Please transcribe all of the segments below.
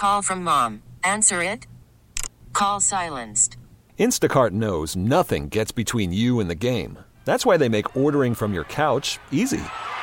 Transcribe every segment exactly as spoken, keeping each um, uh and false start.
Call from mom. Answer it. Call silenced. Instacart knows nothing gets between you and the game. That's why they make ordering from your couch easy.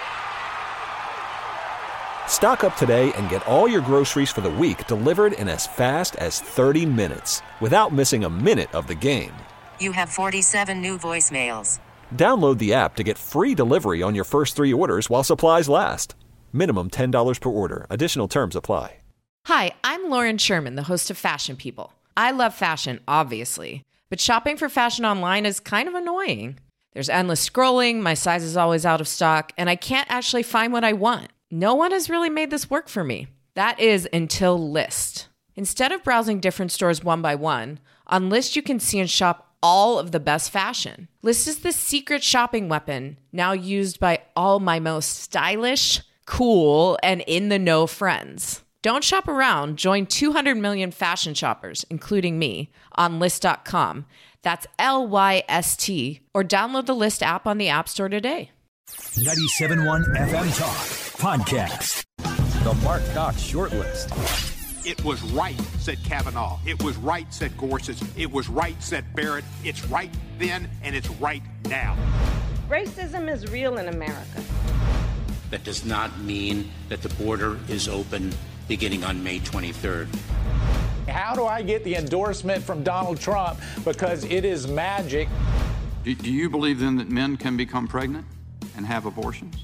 Stock up today and get all your groceries for the week delivered in as fast as thirty minutes without missing a minute of the game. You have forty-seven new voicemails. Download the app to get free delivery on your first three orders while supplies last. Minimum ten dollars per order. Additional terms apply. Hi, I'm Lauren Sherman, the host of Fashion People. I love fashion, obviously, but shopping for fashion online is kind of annoying. There's endless scrolling, my size is always out of stock, and I can't actually find what I want. No one has really made this work for me. That is until Lyst. Instead of browsing different stores one by one, on Lyst you can see and shop all of the best fashion. Lyst is the secret shopping weapon now used by all my most stylish, cool, and in-the-know friends. Don't shop around. Join two hundred million fashion shoppers, including me, on Lyst dot com. That's L Y S T. Or download the Lyst app on the App Store today. ninety-seven point one F M Talk Podcast. The Mark Cox Shortlist. It was right, said Kavanaugh. It was right, said Gorsuch. It was right, said Barrett. It's right then, and it's right now. Racism is real in America. That does not mean that the border is open beginning on May twenty-third. How do I get the endorsement from Donald Trump? Because it is magic. Do, do you believe then that men can become pregnant and have abortions?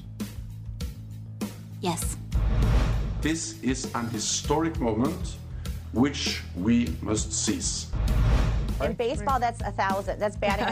Yes. This is an historic moment which we must seize. In baseball, that's a thousand. That's batting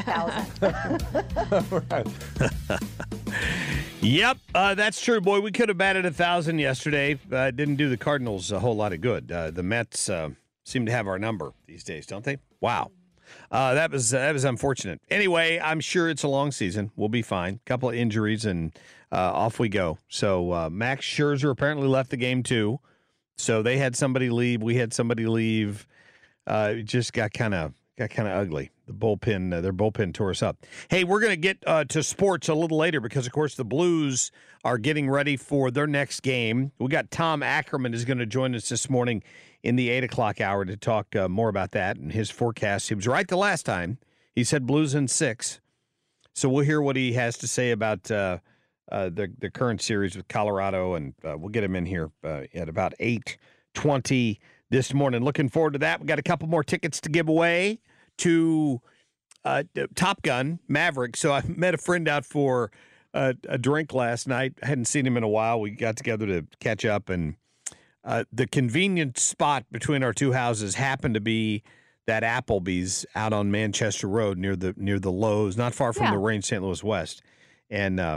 a thousand. Right. Yep, uh, that's true, boy. We could have batted a thousand yesterday. Uh, didn't do the Cardinals a whole lot of good. Uh, the Mets uh, seem to have our number these days, don't they? Wow. Uh, that was uh, that was unfortunate. Anyway, I'm sure it's a long season. We'll be fine. Couple of injuries and uh, off we go. So uh, Max Scherzer apparently left the game too. So they had somebody leave. We had somebody leave. Uh, it just got kind of got kind of ugly. The bullpen, uh, their bullpen tore us up. Hey, we're going to get uh, to sports a little later because, of course, the Blues are getting ready for their next game. We got Tom Ackerman is going to join us this morning in the eight o'clock hour to talk uh, more about that and his forecast. He was right the last time. He said Blues in six. So we'll hear what he has to say about uh, uh, the, the current series with Colorado, and uh, we'll get him in here uh, at about eight twenty this morning. Looking forward to that. We got a couple more tickets to give away to uh, Top Gun Maverick. So I met a friend out for uh, a drink last night. I hadn't seen him in a while. We got together to catch up, and uh, the convenient spot between our two houses happened to be that Applebee's out on Manchester Road near the near the Lowe's, not far from yeah. the Range Saint Louis West. And uh,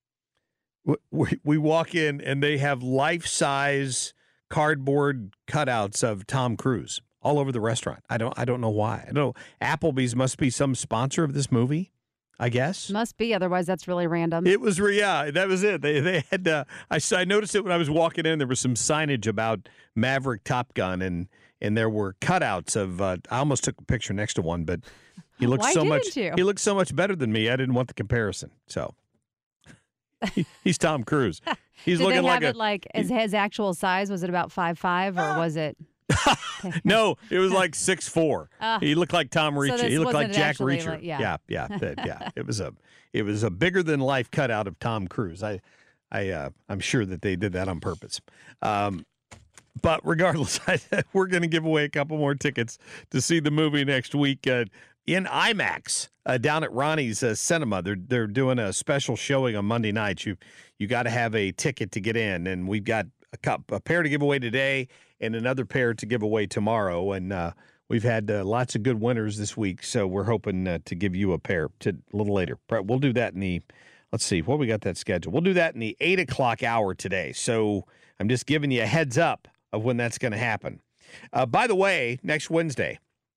we, we walk in, and they have life-size cardboard cutouts of Tom Cruise all over the restaurant. I don't I don't know why. I don't know. Applebee's must be some sponsor of this movie, I guess. Must be, otherwise that's really random. It was, yeah, that was it. They they had, uh, I, I noticed it when I was walking in. There was some signage about Maverick Top Gun, and and there were cutouts of, uh, I almost took a picture next to one, but he looked why so didn't much, you? he looked so much better than me. I didn't want the comparison. So he, he's Tom Cruise. He's Did looking they have like it a, like his, his actual size? Was it about five five or was it? No, it was like six four. Uh, he looked like Tom Reacher. So he looked like Jack actually, Reacher. like, yeah, yeah, yeah, that, yeah. It was a it was a bigger than life cutout of Tom Cruise. I I uh, I'm sure that they did that on purpose. Um, but regardless, I, we're going to give away a couple more tickets to see the movie next week uh, in IMAX uh, down at Ronnie's uh, Cinema. They're they're doing a special showing on Monday night. You you got to have a ticket to get in, and we've got a cup a pair to give away today and another pair to give away tomorrow. And uh, we've had uh, lots of good winners this week, so we're hoping uh, to give you a pair to, a little later. We'll do that in the, let's see, what we got that scheduled. We'll do that in the eight o'clock hour today. So I'm just giving you a heads up of when that's going to happen. Uh, by the way, next Wednesday,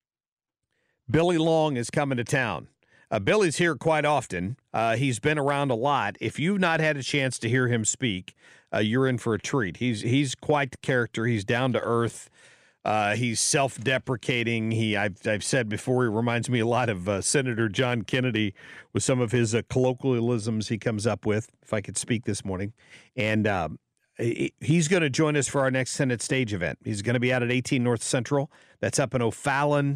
Billy Long is coming to town. Uh, Billy's here quite often. Uh, he's been around a lot. If you've not had a chance to hear him speak, uh, you're in for a treat. He's he's quite the character. He's down to earth. Uh, he's self-deprecating. He I've I've said before, he reminds me a lot of uh, Senator John Kennedy with some of his uh, colloquialisms he comes up with. If I could speak this morning, and um, he's going to join us for our next Senate stage event. He's going to be out at eighteen North Central. That's up in O'Fallon,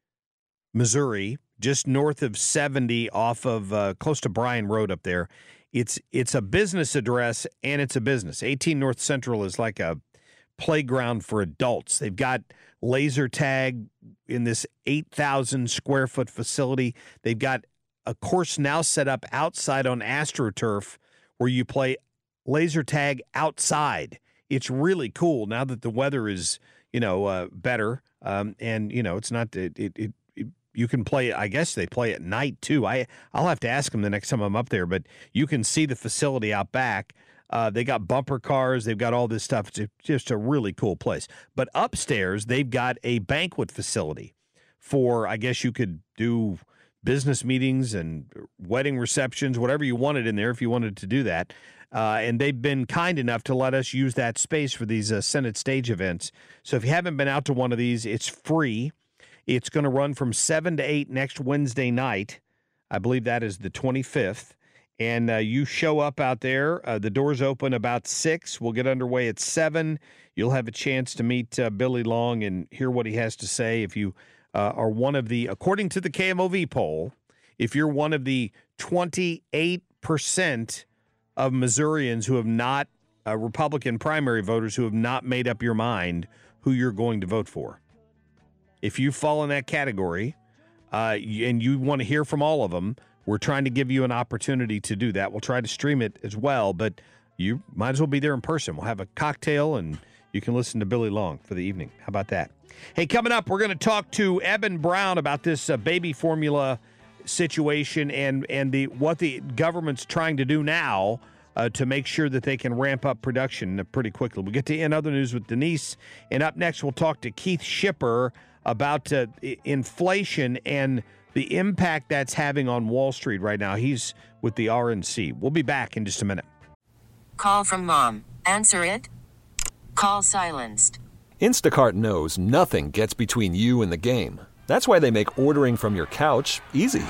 Missouri, just north of seventy off of uh, close to Bryan Road up there. It's it's a business address, and it's a business. eighteen North Central is like a playground for adults. They've got laser tag in this eight thousand square foot facility. They've got a course now set up outside on AstroTurf where you play laser tag outside. It's really cool now that the weather is, you know, uh, better. Um, and, you know, it's not, it, it, it, it, you can play, I guess they play at night too. I, I'll have to ask them the next time I'm up there, but you can see the facility out back. Uh, they got bumper cars. They've got all this stuff. It's just a really cool place. But upstairs, they've got a banquet facility for, I guess you could do business meetings and wedding receptions, whatever you wanted in there if you wanted to do that. Uh, and they've been kind enough to let us use that space for these uh, Senate stage events. So if you haven't been out to one of these, it's free. It's going to run from seven to eight next Wednesday night. I believe that is the twenty-fifth. And uh, you show up out there. Uh, the doors open about six. We'll get underway at seven. You'll have a chance to meet uh, Billy Long and hear what he has to say. If you uh, are one of the, according to the K M O V poll, if you're one of the twenty-eight percent of Missourians who have not, uh, Republican primary voters who have not made up your mind who you're going to vote for. If you fall in that category uh, and you want to hear from all of them, we're trying to give you an opportunity to do that. We'll try to stream it as well, but you might as well be there in person. We'll have a cocktail and you can listen to Billy Long for the evening. How about that? Hey, coming up, we're going to talk to Eben Brown about this uh, baby formula situation and and the what the government's trying to do now uh, to make sure that they can ramp up production pretty quickly. We'll get to in other news with Denise, and up next we'll talk to Keith Schipper about uh, inflation and the impact that's having on Wall Street right now. He's with the R N C. We'll be back in just a minute. Call from mom. Answer it. Call silenced. Instacart knows nothing gets between you and the game. That's why they make ordering from your couch easy.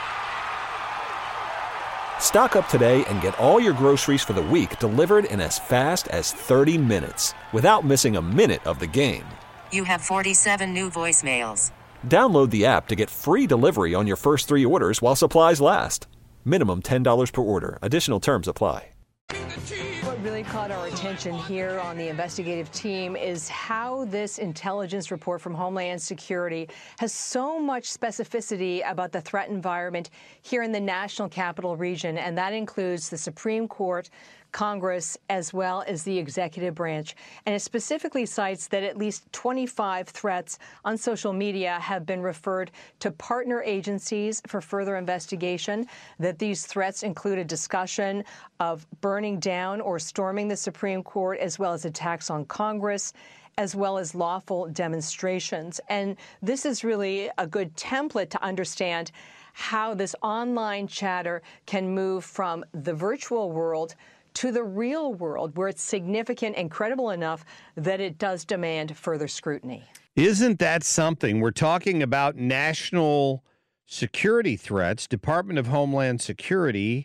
Stock up today and get all your groceries for the week delivered in as fast as thirty minutes without missing a minute of the game. You have forty-seven new voicemails. Download the app to get free delivery on your first three orders while supplies last. Minimum ten dollars per order. Additional terms apply. What really caught our attention here on the investigative team is how this intelligence report from Homeland Security has so much specificity about the threat environment here in the National Capital Region, and that includes the Supreme Court, Congress, as well as the executive branch. And it specifically cites that at least twenty-five threats on social media have been referred to partner agencies for further investigation, that these threats include a discussion of burning down or storming the Supreme Court, as well as attacks on Congress, as well as lawful demonstrations. And this is really a good template to understand how this online chatter can move from the virtual world to the real world, where it's significant and credible enough that it does demand further scrutiny. Isn't that something? We're talking about national security threats, Department of Homeland Security.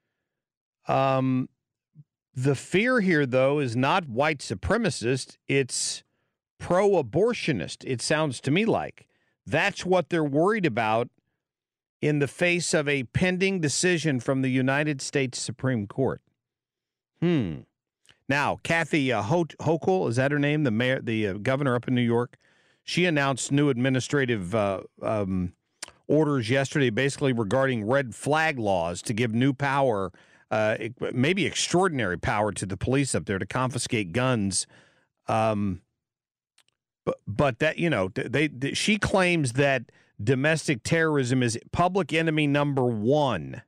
Um, the fear here, though, is not white supremacist. It's pro-abortionist, it sounds to me like. That's what they're worried about in the face of a pending decision from the United States Supreme Court. Hmm. Now, Kathy uh, Hochul, is that her name? The mayor, the uh, governor up in New York. She announced new administrative uh, um, orders yesterday, basically regarding red flag laws to give new power, uh, maybe extraordinary power to the police up there to confiscate guns. Um, but but that you know they, they she claims that domestic terrorism is public enemy number one.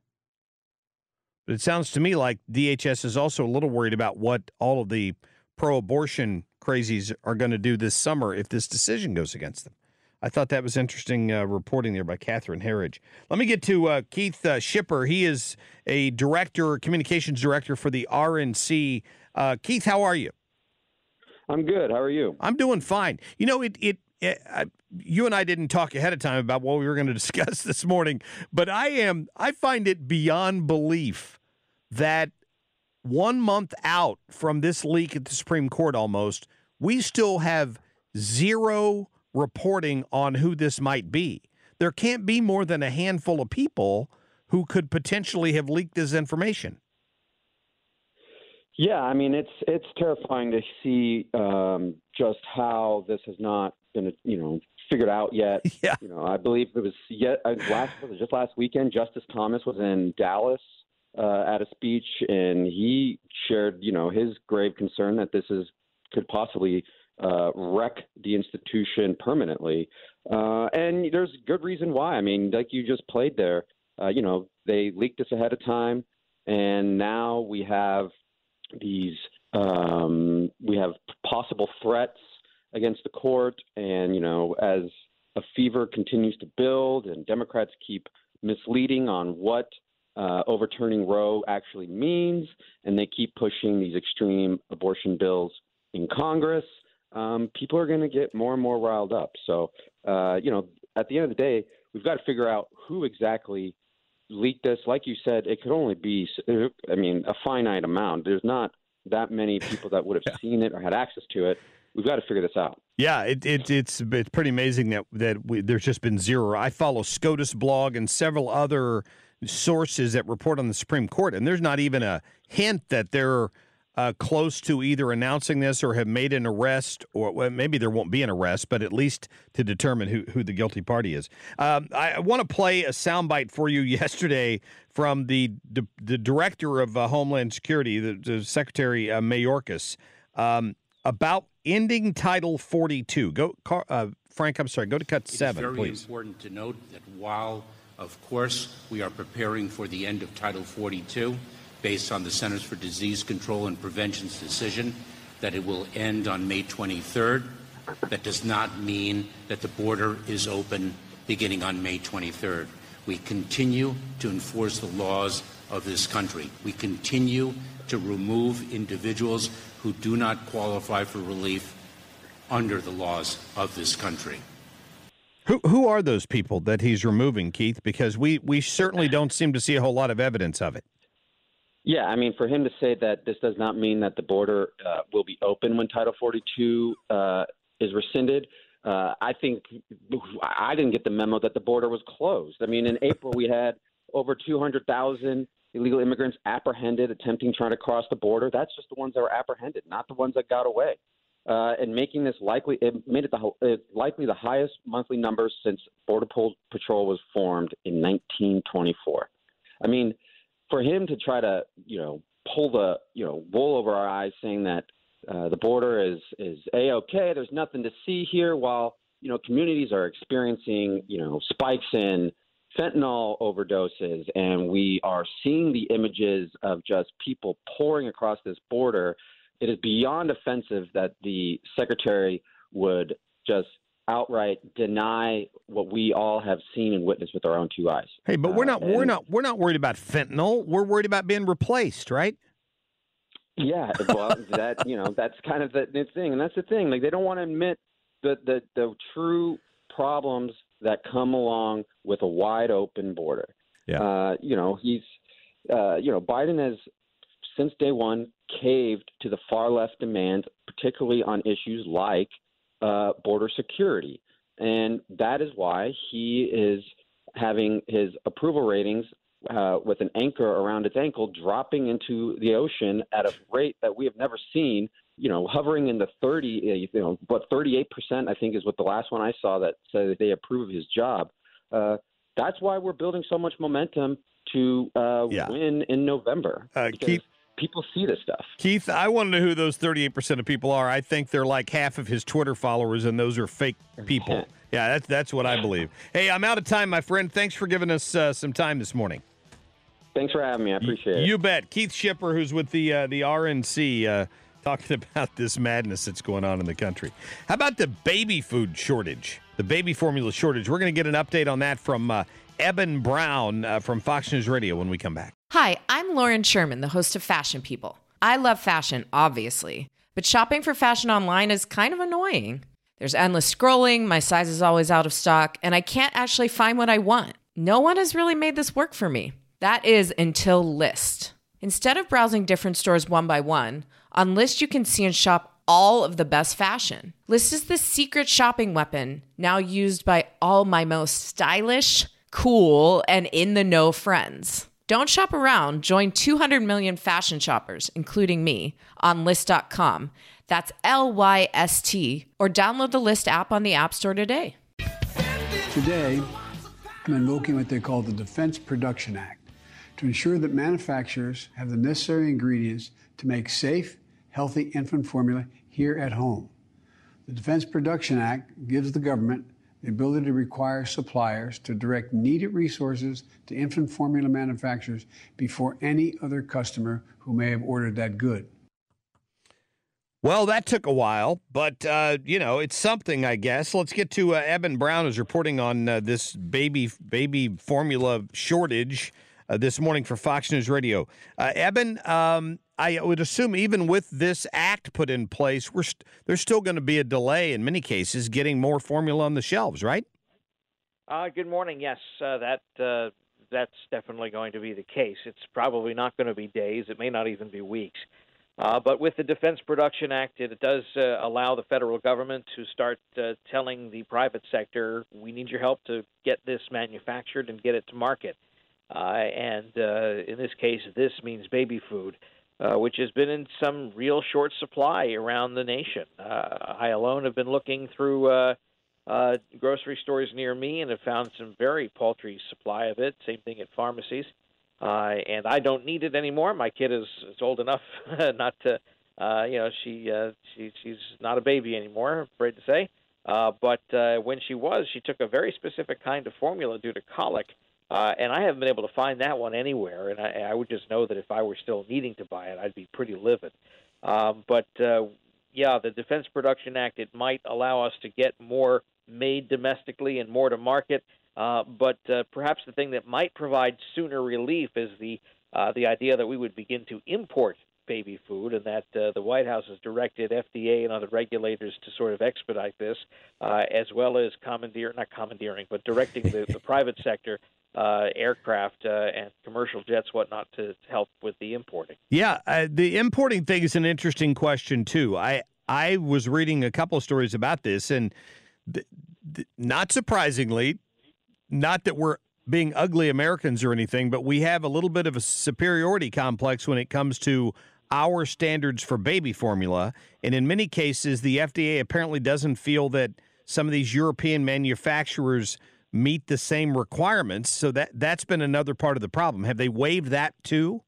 But it sounds to me like D H S is also a little worried about what all of the pro-abortion crazies are going to do this summer if this decision goes against them. I thought that was interesting uh, reporting there by Catherine Herridge. Let me get to uh, Keith uh, Schipper. He is a director, communications director for the R N C. Uh, Keith, how are you? I'm good. How are you? I'm doing fine. You know, it it, it I, you and I didn't talk ahead of time about what we were going to discuss this morning, but I am I find it beyond belief that one month out from this leak at the Supreme Court almost, we still have zero reporting on who this might be. There can't be more than a handful of people who could potentially have leaked this information. Yeah, I mean, it's it's terrifying to see um, just how this has not been, you know, figured out yet. Yeah. You know, I believe it was yet uh, last was it just last weekend. Justice Thomas was in Dallas uh, at a speech, and he shared, you know, his grave concern that this is could possibly uh, wreck the institution permanently. Uh, and there's good reason why. I mean, like you just played there, uh, you know, they leaked this ahead of time, and now we have these um, we have possible threats against the court. And, you know, as a fever continues to build and Democrats keep misleading on what uh, overturning Roe actually means, and they keep pushing these extreme abortion bills in Congress, um, people are going to get more and more riled up. So, uh, you know, at the end of the day, we've got to figure out who exactly leaked this. Like you said, it could only be, I mean, a finite amount. There's not that many people that would have yeah. seen it or had access to it. We've got to figure this out. Yeah, it, it, it's it's pretty amazing that that we, there's just been zero. I follow SCOTUS blog and several other sources that report on the Supreme Court, and there's not even a hint that they're uh, close to either announcing this or have made an arrest, or well, maybe there won't be an arrest, but at least to determine who, who the guilty party is. Um, I, I want to play a soundbite for you yesterday from the the, the director of uh, Homeland Security, the, the Secretary uh, Mayorkas, um, about ending Title forty-two. Go, uh, Frank, I'm sorry, go to cut seven, please. It is very please. important to note that while, of course, we are preparing for the end of Title forty-two, based on the Centers for Disease Control and Prevention's decision that it will end on May twenty-third, that does not mean that the border is open beginning on May twenty-third. We continue to enforce the laws of this country. We continue to remove individuals who do not qualify for relief under the laws of this country. Who who are those people that he's removing, Keith? Because we, we certainly don't seem to see a whole lot of evidence of it. Yeah, I mean, for him to say that this does not mean that the border uh, will be open when Title forty-two uh, is rescinded, uh, I think I didn't get the memo that the border was closed. I mean, in April we had over two hundred thousand illegal immigrants apprehended attempting trying to cross the border. That's just the ones that were apprehended, not the ones that got away. Uh, and making this likely, it made it the it likely the highest monthly numbers since Border Patrol was formed in nineteen twenty-four. I mean, for him to try to, you know, pull the, you know, wool over our eyes, saying that uh, the border is is a-okay, there's nothing to see here, while, you know, communities are experiencing, you know, spikes in fentanyl overdoses, and we are seeing the images of just people pouring across this border. It is beyond offensive that the secretary would just outright deny what we all have seen and witnessed with our own two eyes. Hey, but we're not uh, we're not we're not worried about fentanyl. We're worried about being replaced, right? Yeah, well, that you know, that's kind of the, the thing, and that's the thing. Like, they don't want to admit the the, the true problems that come along with a wide open border. Yeah. Uh, you know, he's, uh, you know, Biden has since day one caved to the far left demands, particularly on issues like uh, border security. And that is why he is having his approval ratings uh, with an anchor around its ankle dropping into the ocean at a rate that we have never seen. You know, hovering in the thirty, you know, but thirty-eight percent, I think, is what the last one I saw that said that they approve of his job. Uh, that's why we're building so much momentum to uh, yeah. win in November. Uh, Keith, people see this stuff. Keith, I want to know who those thirty-eight percent of people are. I think they're like half of his Twitter followers, and those are fake people. Yeah, that's that's what I believe. Hey, I'm out of time, my friend. Thanks for giving us uh, some time this morning. Thanks for having me. I appreciate you, it. You bet. Keith Schipper, who's with the uh, the R N C, uh, talking about this madness that's going on in the country. How about the baby food shortage, the baby formula shortage? We're going to get an update on that from uh, Eben Brown uh, from Fox News Radio when we come back. Hi, I'm Lauren Sherman, the host of Fashion People. I love fashion, obviously, but shopping for fashion online is kind of annoying. There's endless scrolling, my size is always out of stock, and I can't actually find what I want. No one has really made this work for me. That is until Lyst. Instead of browsing different stores one by one, on List you can see and shop all of the best fashion. List is the secret shopping weapon now used by all my most stylish, cool, and in-the-know friends. Don't shop around. Join two hundred million fashion shoppers, including me, on List dot com. That's L Y S T. Or download the List app on the App Store today. Today, I'm invoking what they call the Defense Production Act to ensure that manufacturers have the necessary ingredients to make safe, healthy infant formula here at home. The Defense Production Act gives the government the ability to require suppliers to direct needed resources to infant formula manufacturers before any other customer who may have ordered that good. Well, that took a while, but, uh, you know, it's something, I guess. Let's get to uh, Eben Brown, who's reporting on uh, this baby baby formula shortage uh, this morning for Fox News Radio. Uh, Eben, um, I would assume even with this act put in place, we're st- there's still going to be a delay in many cases getting more formula on the shelves, right? Uh, good morning. Yes, uh, that uh, that's definitely going to be the case. It's probably not going to be days. It may not even be weeks. Uh, but with the Defense Production Act, it does uh, allow the federal government to start uh, telling the private sector, we need your help to get this manufactured and get it to market. Uh, and uh, in this case, this means baby food, uh, which has been in some real short supply around the nation. Uh, I alone have been looking through uh, uh, grocery stores near me and have found some very paltry supply of it. Same thing at pharmacies. Uh, and I don't need it anymore. My kid is, is old enough not to, uh, you know, she, uh, she she's not a baby anymore, I'm afraid to say. Uh, but uh, when she was, she took a very specific kind of formula due to colic, uh, and I haven't been able to find that one anywhere. And I, I would just know that if I were still needing to buy it, I'd be pretty livid. Um, but, uh, yeah, the Defense Production Act, it might allow us to get more made domestically and more to market. Uh, but uh, perhaps the thing that might provide sooner relief is the uh, the idea that we would begin to import baby food, and that uh, the White House has directed F D A and other regulators to sort of expedite this, uh, as well as commandeer, not commandeering, but directing the, the private sector, uh, aircraft uh, and commercial jets, whatnot, to help with the importing. Yeah, uh, the importing thing is an interesting question, too. I, I was reading a couple of stories about this, and th- th- not surprisingly, not that we're being ugly Americans or anything, but we have a little bit of a superiority complex when it comes to our standards for baby formula. And in many cases, the F D A apparently doesn't feel that some of these European manufacturers meet the same requirements. So that, that's been another part of the problem. Have they waived that too?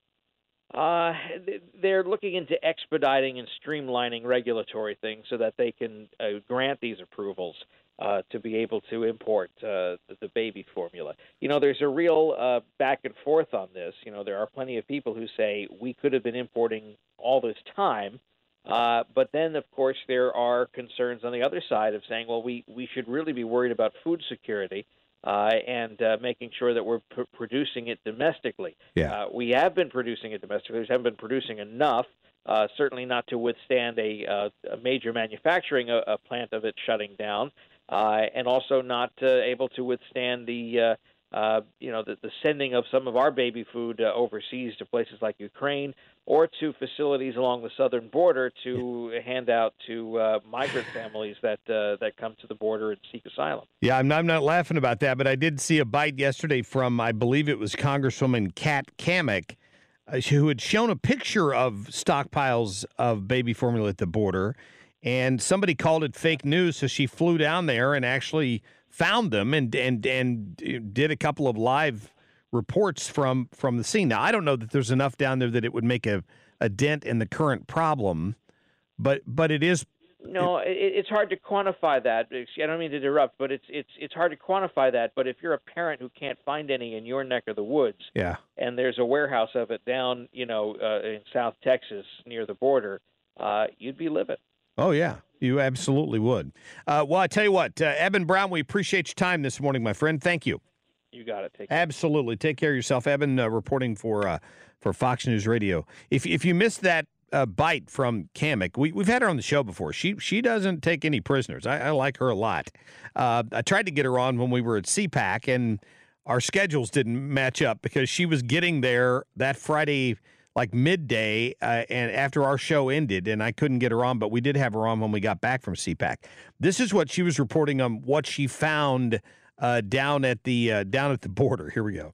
Uh, they're looking into expediting and streamlining regulatory things so that they can uh, grant these approvals. Uh, to be able to import uh, the, the baby formula. You know, there's a real uh, back and forth on this. You know, there are plenty of people who say we could have been importing all this time, uh, but then, of course, there are concerns on the other side of saying, well, we, we should really be worried about food security uh, and uh, making sure that we're pr- producing it domestically. Yeah. Uh, we have been producing it domestically. We haven't been producing enough. Uh, certainly not to withstand a, uh, a major manufacturing a, a plant of it shutting down. Uh, and also not uh, able to withstand the, uh, uh, you know, the, the sending of some of our baby food uh, overseas to places like Ukraine or to facilities along the southern border to hand out to uh, migrant families that uh, that come to the border and seek asylum. Yeah, I'm not, I'm not laughing about that, but I did see a bite yesterday from, I believe it was Congresswoman Kat Cammack, uh, who had shown a picture of stockpiles of baby formula at the border. And somebody called it fake news, so she flew down there and actually found them and and and did a couple of live reports from, from the scene. Now, I don't know that there's enough down there that it would make a, a dent in the current problem, but but it is. No, it, it's hard to quantify that. I don't mean to interrupt, but it's it's it's hard to quantify that. But if you're a parent who can't find any in your neck of the woods, yeah, and there's a warehouse of it down, you know, uh, in South Texas near the border, uh, you'd be livid. Oh, yeah, you absolutely would. Uh, well, I tell you what, uh, Eben Brown, we appreciate your time this morning, my friend. Thank you. You got it. Take care. Absolutely. Take care of yourself. Eben uh, reporting for uh, for Fox News Radio. If if you missed that uh, bite from Cammack, we, we've had her on the show before. She she doesn't take any prisoners. I, I like her a lot. Uh, I tried to get her on when we were at C PAC, and our schedules didn't match up because she was getting there that Friday, like midday, uh, and after our show ended, and I couldn't get her on, but we did have her on when we got back from C PAC. This is what she was reporting on what she found uh, down at the uh, down at the border. Here we go.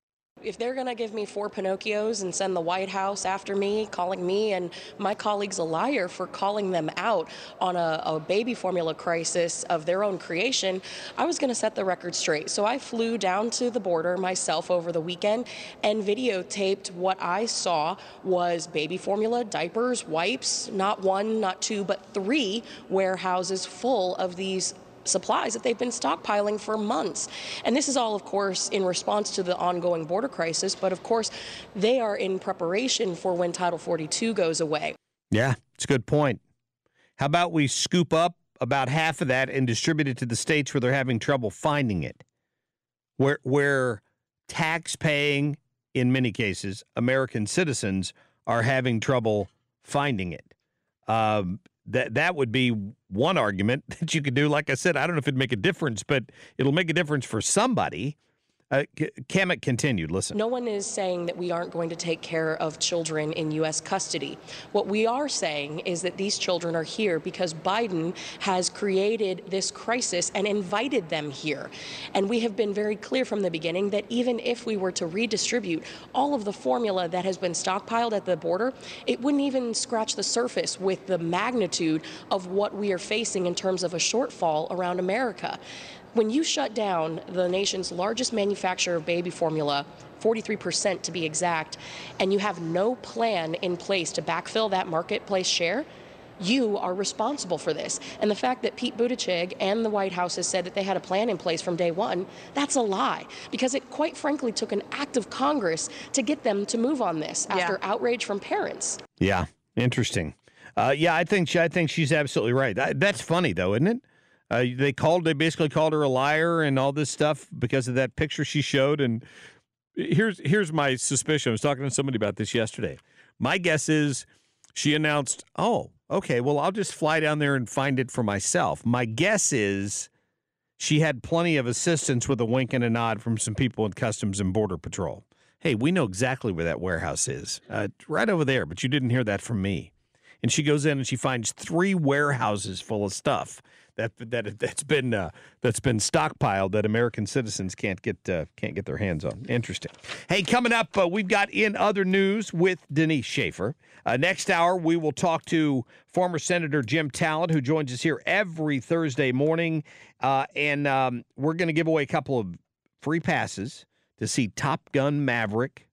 If they're going to give me four Pinocchios and send the White House after me, calling me and my colleagues a liar for calling them out on a, a baby formula crisis of their own creation, I was going to set the record straight. So I flew down to the border myself over the weekend and videotaped what I saw was baby formula, diapers, wipes, not one, not two, but three warehouses full of these supplies that they've been stockpiling for months. And this is all, of course, in response to the ongoing border crisis. But, of course, they are in preparation for when Title forty-two goes away. Yeah, it's a good point. How about we scoop up about half of that and distribute it to the states where they're having trouble finding it, where, where tax-paying, in many cases, American citizens are having trouble finding it. Um, That that would be one argument that you could do. Like I said, I don't know if it'd make a difference, but it'll make a difference for somebody. Uh, Kamek continued. Listen. No one is saying that we aren't going to take care of children in U S custody. What we are saying is that these children are here because Biden has created this crisis and invited them here. And we have been very clear from the beginning that even if we were to redistribute all of the formula that has been stockpiled at the border, it wouldn't even scratch the surface with the magnitude of what we are facing in terms of a shortfall around America. When you shut down the nation's largest manufacturer of baby formula, forty-three percent to be exact, and you have no plan in place to backfill that marketplace share, you are responsible for this. And the fact that Pete Buttigieg and the White House has said that they had a plan in place from day one, that's a lie. Because it quite frankly took an act of Congress to get them to move on this after yeah. outrage from parents. Yeah, interesting. Uh, yeah, I think she, I think she's absolutely right. That, that's funny, though, isn't it? Uh, they called. They basically called her a liar and all this stuff because of that picture she showed. And here's here's my suspicion. I was talking to somebody about this yesterday. My guess is she announced, "Oh, okay, well, I'll just fly down there and find it for myself." My guess is she had plenty of assistance with a wink and a nod from some people in Customs and Border Patrol. Hey, we know exactly where that warehouse is, uh, right over there. But you didn't hear that from me. And she goes in and she finds three warehouses full of stuff that that that's been uh, that's been stockpiled that American citizens can't get uh, can't get their hands on. Interesting. Hey, coming up, uh, we've got In Other News with Denise Schaefer. Uh, next hour, we will talk to former Senator Jim Talent, who joins us here every Thursday morning, uh, and um, we're going to give away a couple of free passes to see Top Gun Maverick.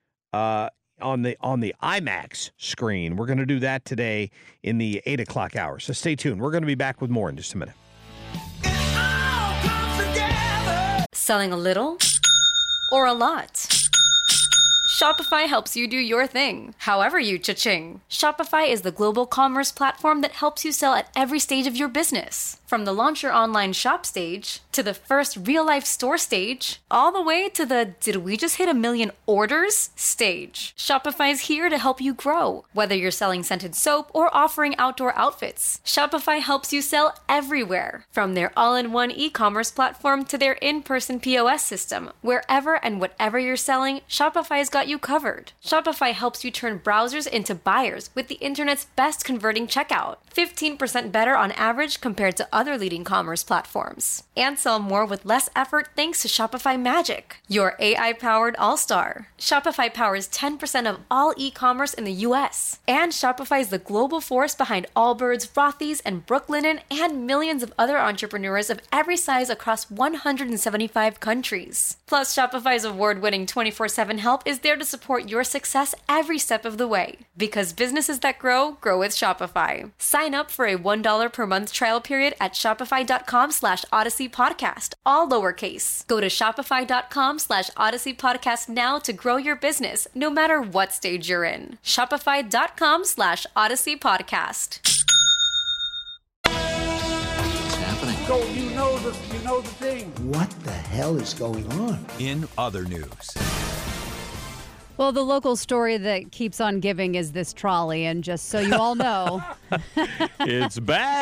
Uh, on the on the IMAX screen. We're going to do that today in the eight o'clock hour. So stay tuned. We're going to be back with more in just a minute. Selling a little or a lot? Shopify helps you do your thing, however you cha-ching. Shopify is the global commerce platform that helps you sell at every stage of your business. From the launch your online shop stage, to the first real-life store stage, all the way to the did we just hit a million orders stage. Shopify's here to help you grow. Whether you're selling scented soap or offering outdoor outfits, Shopify helps you sell everywhere. From their all-in-one e-commerce platform to their in-person P O S system. Wherever and whatever you're selling, Shopify's got you covered. Shopify helps you turn browsers into buyers with the internet's best converting checkout. fifteen percent better on average compared to other leading commerce platforms. And sell more with less effort thanks to Shopify Magic, your A I-powered all-star. Shopify powers ten percent of all e-commerce in the U S. And Shopify is the global force behind Allbirds, Rothy's, and Brooklinen, and millions of other entrepreneurs of every size across one hundred seventy-five countries. Plus, Shopify's award-winning twenty-four seven help is there to support your success every step of the way. Because businesses that grow, grow with Shopify. Sign up for a one dollar per month trial period at shopify.com slash Odyssey Podcast, all lowercase. Go to shopify.com slash Odyssey Podcast now to grow your business, no matter what stage you're in. Shopify.com slash Odyssey Podcast. What's happening? So you know the you know the thing. What the hell is going on? In other news. Well, the local story that keeps on giving is this trolley, and just so you all know, it's back.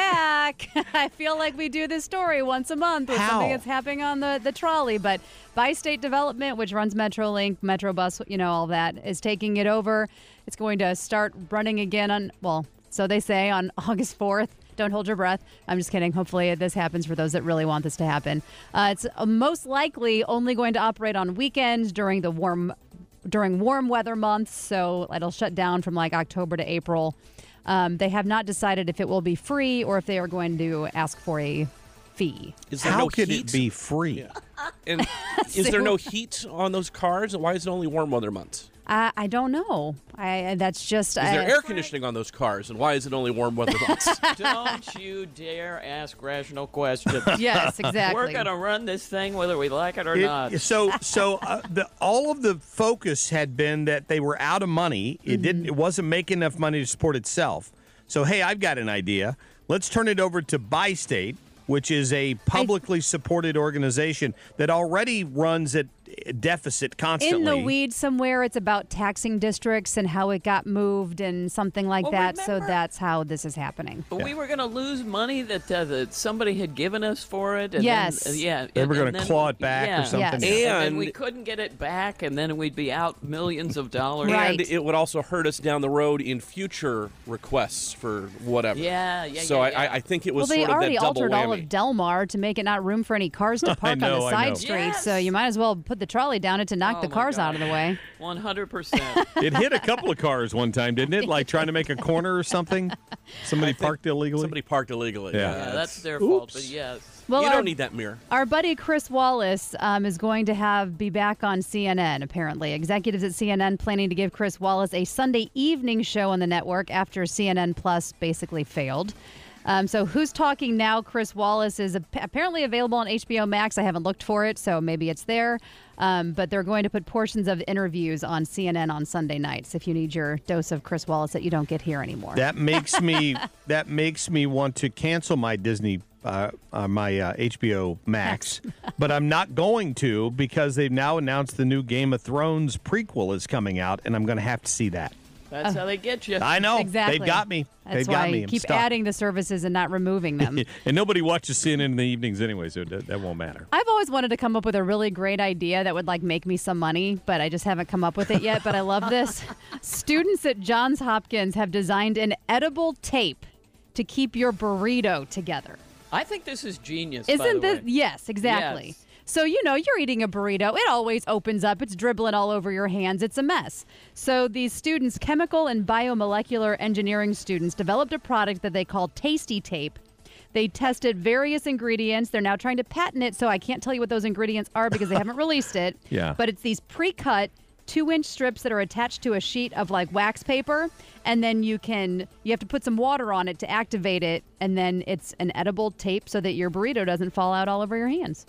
It's back. I feel like we do this story once a month with How? something that's happening on the, the trolley, but Bi-State Development, which runs MetroLink, Metrobus, you know, all that, is taking it over. It's going to start running again on, well, so they say, on August fourth. Don't hold your breath. I'm just kidding. Hopefully this happens for those that really want this to happen. Uh, it's most likely only going to operate on weekends during the warm during warm weather months, so it'll shut down from like October to April. Um, they have not decided if it will be free or if they are going to ask for a fee. Is there How no could heat? it be free? Yeah. And is there no heat on those cars? Why is it only warm weather months? I, I don't know. I that's just. Is there air conditioning on those cars, and why is it only warm weather months? Don't you dare ask rational questions. Yes, exactly. We're going to run this thing whether we like it or It- not. So, so uh, the, all of the focus had been that they were out of money. It didn't. It wasn't making enough money to support itself. So, hey, I've got an idea. Let's turn it over to Bi-State, which is a publicly supported organization that already runs at deficit constantly. In the weeds somewhere, it's about taxing districts and how it got moved and something like Well, that. So remember- that's how this is happening. But we were going to lose money that, uh, that somebody had given us for it. And Yes. Then, uh, yeah. They and- were gonna and then- claw it back or yeah. something. Yes. Yes. And, then And- we couldn't get it back, and then we'd be out millions of dollars. And it would also hurt us down the road in future requests for whatever. Yeah, yeah, So yeah, I, yeah. I, I think it Well, was they sort of already that double altered all of whammy. Delmar to make it not room for any cars to park know, on the I side know. streets. So you might as well put the trolley down it to knock Oh, the my cars God. out of the way. one hundred percent. It hit a couple of cars one time, didn't it? Like trying to make a corner or something. Somebody parked illegally. Somebody parked illegally. Yeah. Yeah, that's their Oops. fault, but yes. Well, you our- don't need that mirror. Our buddy Chris Wallace um, is going to have be back on C N N, apparently. Executives at C N N planning to give Chris Wallace a Sunday evening show on the network after C N N Plus basically failed. Um, so who's talking now? Chris Wallace is ap- apparently available on H B O Max. I haven't looked for it, so maybe it's there. Um, but they're going to put portions of interviews on C N N on Sunday nights if you need your dose of Chris Wallace that you don't get here anymore. That makes me that makes me want to cancel my Disney uh, uh, my uh, H B O Max, but I'm not going to because they've now announced the new Game of Thrones prequel is coming out, and I'm going to have to see that. That's how they get you. I know. Exactly. They've got me. That's They've why got me. you I'm keep stuck. adding the services and not removing them. And nobody watches C N N in the evenings anyway, so that, that won't matter. I've always wanted to come up with a really great idea that would like make me some money, but I just haven't come up with it yet. But I love this. Students at Johns Hopkins have designed an edible tape to keep your burrito together. I think this is genius. by Isn't the this? way. Yes, exactly. Yes. So, you know, you're eating a burrito. It always opens up. It's dribbling all over your hands. It's a mess. So these students, chemical and biomolecular engineering students, developed a product that they call Tasty Tape. They tested various ingredients. They're now trying to patent it, so I can't tell you what those ingredients are because they haven't released it. Yeah. But it's these pre-cut two-inch strips that are attached to a sheet of like wax paper, and then you can you have to put some water on it to activate it, and then it's an edible tape so that your burrito doesn't fall out all over your hands.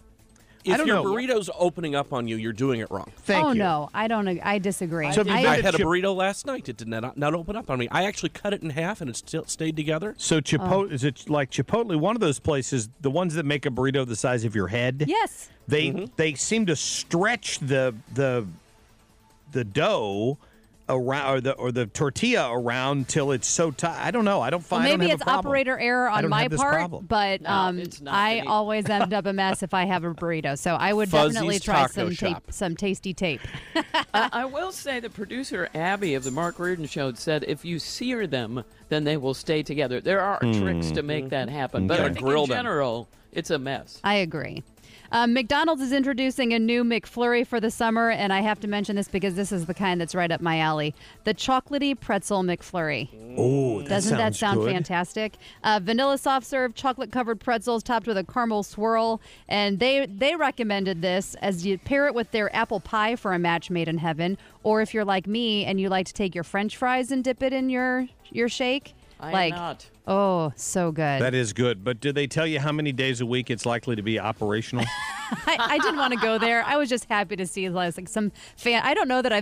If I don't your know. burrito's opening up on you, you're doing it wrong. Thank oh you. no, I don't. ag- I disagree. So have you I, been I to had a Chip- burrito last night. It did not, not open up on me. I actually cut it in half, and it still stayed together. So Chipotle Oh. is it like Chipotle? One of those places, the ones that make a burrito the size of your head. yes. They they seem to stretch the the the dough around or the or the tortilla around till it's so tight. I don't know. I don't Well, find. I don't maybe have it's a problem. operator error I on don't my have this part, problem. but No, um, it's not I any- always end up a mess if I have a burrito. So I would Fuzzy's definitely try Taco some Shop. tape, some tasty tape. I, I will say the producer Abby of the Mark Reardon Show said if you sear them, then they will stay together. There are tricks to make that happen, but I Okay. think Grill in them. general, it's a mess. I agree. Um, McDonald's is introducing a new McFlurry for the summer, and I have to mention this because this is the kind that's right up my alley. The chocolatey pretzel McFlurry. Oh, that Doesn't that sounds sound good. fantastic? Uh, vanilla soft serve, chocolate covered pretzels topped with a caramel swirl, and they they recommended this as you pair it with their apple pie for a match made in heaven, or if you're like me and you like to take your French fries and dip it in your your shake. I am like, not. oh, so good. That is good. But did they tell you how many days a week it's likely to be operational? I, I didn't want to go there. I was just happy to see like some fan. I don't know that I've.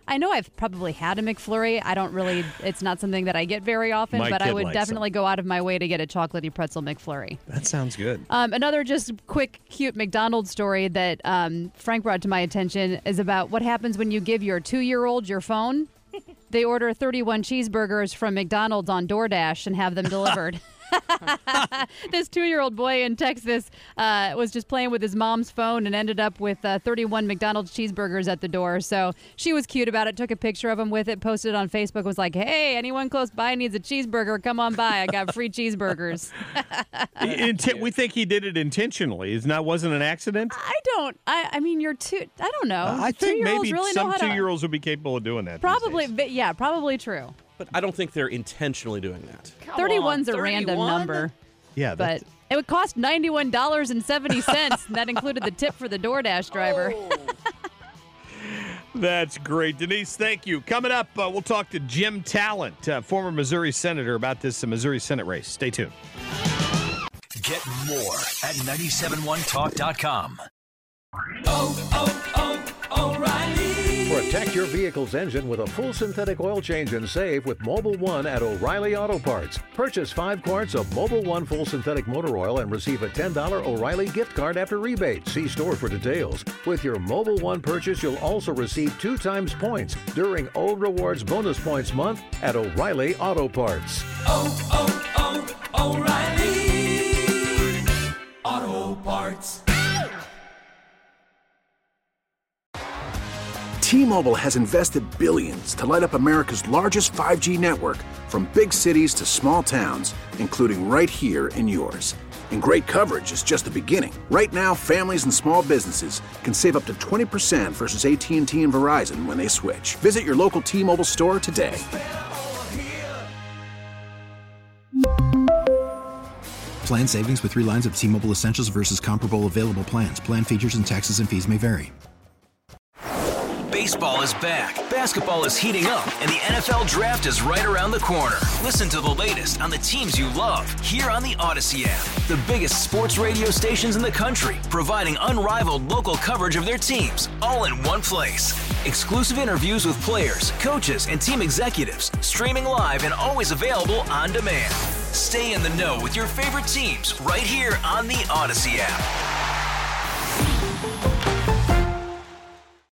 I know I've probably had a McFlurry. I don't really, it's not something that I get very often, My but I kid would likes definitely go out of my way to get a chocolatey pretzel McFlurry. That sounds good. Um, another just quick, cute McDonald's story that um, Frank brought to my attention is about what happens when you give your two-year-old your phone. They order thirty-one cheeseburgers from McDonald's on DoorDash and have them delivered. This two-year-old boy in Texas uh, was just playing with his mom's phone and ended up with uh, thirty-one McDonald's cheeseburgers at the door. So she was cute about it, took a picture of him with it, posted it on Facebook, was like, hey, anyone close by needs a cheeseburger, come on by. I got free cheeseburgers. Inten- we think he did it intentionally. Isn't that wasn't an accident? I don't. I, I mean, you're two. I don't know. Uh, I think Two-year-olds maybe really know some how to- two-year-olds would be capable of doing that. these Probably, days. but yeah, probably true. But I don't think they're intentionally doing that. thirty-one's a random number. Yeah, But it would cost ninety-one dollars and seventy cents, and that included the tip for the DoorDash driver. That's great. Denise, thank you. Coming up, uh, we'll talk to Jim Talent, uh, former Missouri Senator, about this uh, Missouri Senate race. Stay tuned. Get more at nine seven one talk dot com. Protect your vehicle's engine with a full synthetic oil change and save with Mobil one at O'Reilly Auto Parts. Purchase five quarts of Mobil one full synthetic motor oil and receive a ten dollars O'Reilly gift card after rebate. See store for details. With your Mobil one purchase, you'll also receive two times points during O Rewards Bonus Points Month at O'Reilly Auto Parts. Oh, oh, oh, O'Reilly Auto Parts. T-Mobile has invested billions to light up America's largest five G network, from big cities to small towns, including right here in yours. And great coverage is just the beginning. Right now, families and small businesses can save up to twenty percent versus A T and T and Verizon when they switch. Visit your local T-Mobile store today. Plan savings with three lines of T-Mobile Essentials versus comparable available plans. Plan features and taxes and fees may vary. Baseball is back, basketball is heating up, and the N F L Draft is right around the corner. Listen to the latest on the teams you love here on the Odyssey app. The biggest sports radio stations in the country, providing unrivaled local coverage of their teams, all in one place. Exclusive interviews with players, coaches, and team executives, streaming live and always available on demand. Stay in the know with your favorite teams right here on the Odyssey app.